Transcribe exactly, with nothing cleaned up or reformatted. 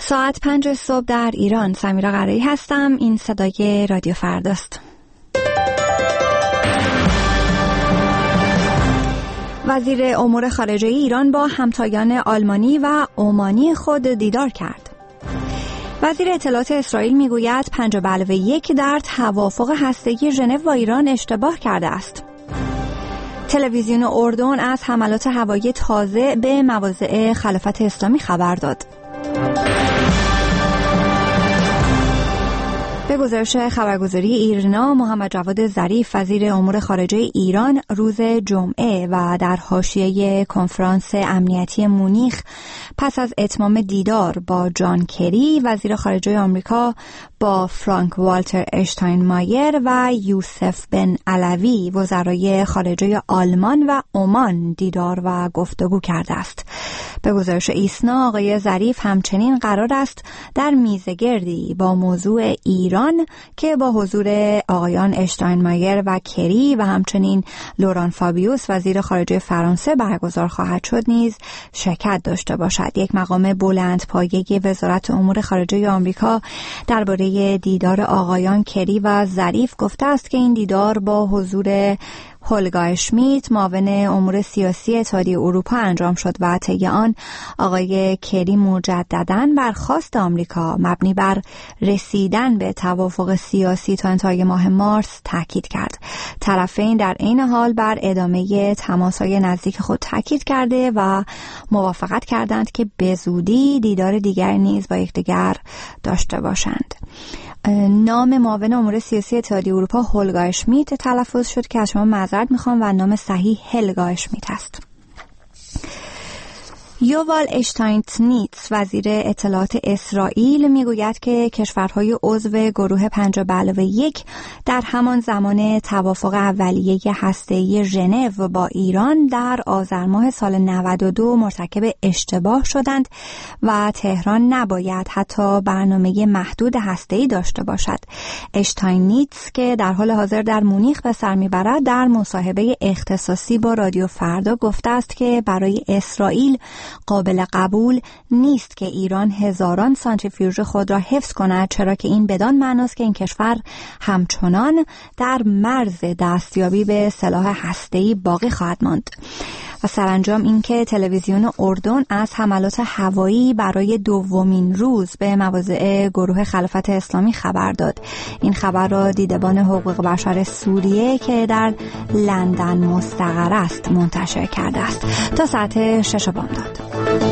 ساعت پنج صبح در ایران. سمیرا قرایی هستم. این صدای رادیو فرداست. وزیر امور خارجه ایران با همتایان آلمانی و عمانی خود دیدار کرد. وزیر اطلاعات اسرائیل میگوید پنج به علاوه یک در توافق هسته‌ای ژنو با ایران اشتباه کرده است. تلویزیون اردن از حملات هوایی تازه به مواضع خلافت اسلامی خبر داد. به گزارش خبرگزاری ایرنا، محمد جواد ظریف وزیر امور خارجه ایران روز جمعه و در حاشیه کنفرانس امنیتی مونیخ پس از اتمام دیدار با جان کری وزیر خارجه آمریکا با فرانک والتر اشتاینمایر و یوسف بن علوی وزرای خارجه آلمان و عمان دیدار و گفتگو کرده است. به گزارش ایسنا، آقای ظریف همچنین قرار است در میزگردی با موضوع ایران که با حضور آقایان اشتاینمایر و کری و همچنین لوران فابیوس وزیر خارجه فرانسه برگزار خواهد شد نیز شرکت داشته باشد. یک مقام بلندپایه وزارت امور خارجه آمریکا درباره دیدار آقایان کری و ظریف گفته است که این دیدار با حضور هولگا اشمیت معاون امور سیاسی اتحادیه اروپا انجام شد و طی آن آقای کری مجدداً بر خواست آمریکا مبنی بر رسیدن به توافق سیاسی تا انتهای ماه مارس تاکید کرد. طرفین در عین حال بر ادامه تماس‌های نزدیک خود تاکید کرده و موافقت کردند که به زودی دیدار دیگر نیز با یکدیگر داشته باشند. نام معاون امور سیاسی اتحادیه اروپا هولگا اشمیت تلفظ شد که از شما معذرت میخوام و نام صحیح هلگا اشمیت است. یووال اشتاینتنیتس وزیر اطلاعات اسرائیل میگوید که کشورهای عضو گروه پنج به علاوه یک در همان زمان توافق اولیه هسته‌ای ژنو با ایران در آذر ماه سال نود و دو مرتکب اشتباه شدند و تهران نباید حتی برنامه محدود هسته‌ای داشته باشد. اشتاینتنیتس که در حال حاضر در مونیخ به سر میبرد در مصاحبه اختصاصی با رادیو فردا گفته است که برای اسرائیل قابل قبول نیست که ایران هزاران سانتریفیوژ خود را حفظ کند، چرا که این بدان معناست که این کشور همچنان در مرز دستیابی به سلاح هسته‌ای باقی خواهد ماند. و سرانجام اینکه تلویزیون اردن از حملات هوایی برای دومین روز به مواضع گروه خلافت اسلامی خبر داد. این خبر را دیدبان حقوق بشر سوریه که در لندن مستقر است منتشر کرده است. تا ساعت شش بامداد.